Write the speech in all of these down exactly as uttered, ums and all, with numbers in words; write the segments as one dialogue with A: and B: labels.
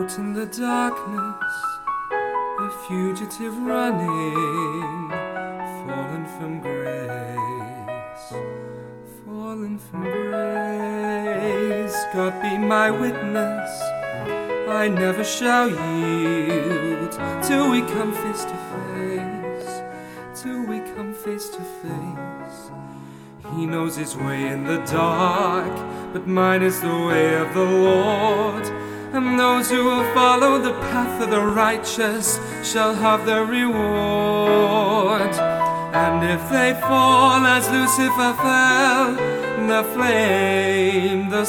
A: out in the darkness, a fugitive running, fallen from grace, fallen from grace. God be my witness, I never shall yield till we come face to face, till we come face to face. He knows his way in the dark, but mine is the way of the Lord. And those who will follow the path of the righteous shall have their reward. And if they fall as Lucifer fell, the flame, the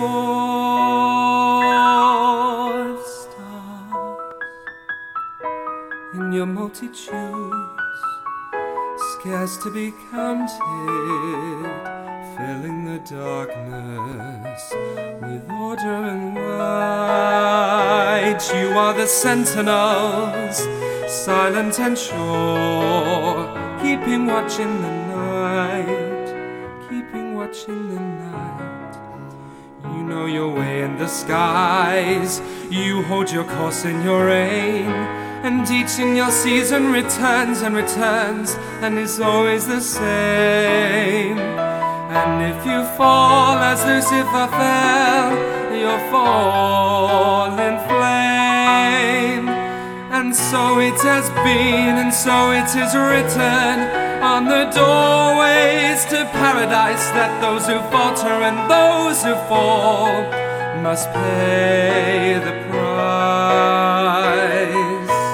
A: sword stars in your multitudes, scarce to be counted, filling the darkness with order and light. You are the sentinels, silent and sure, keeping watch in the night, keeping watch in the night. You know your way in the skies, you hold your course in your aim, and each in your season returns and returns, and is always the same. And if you fall as Lucifer fell, you'll fall in flame. And so it has been, and so it is written on the doorways to paradise, that those who falter and those who fall must pay the price.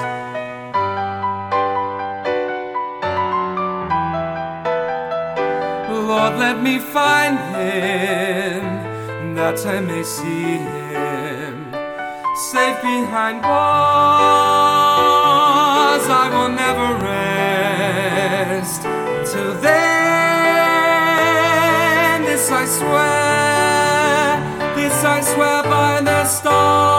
A: Lord, let me find him, that I may see him safe behind bars. I will never rest till then. This I swear, this I swear by the stars.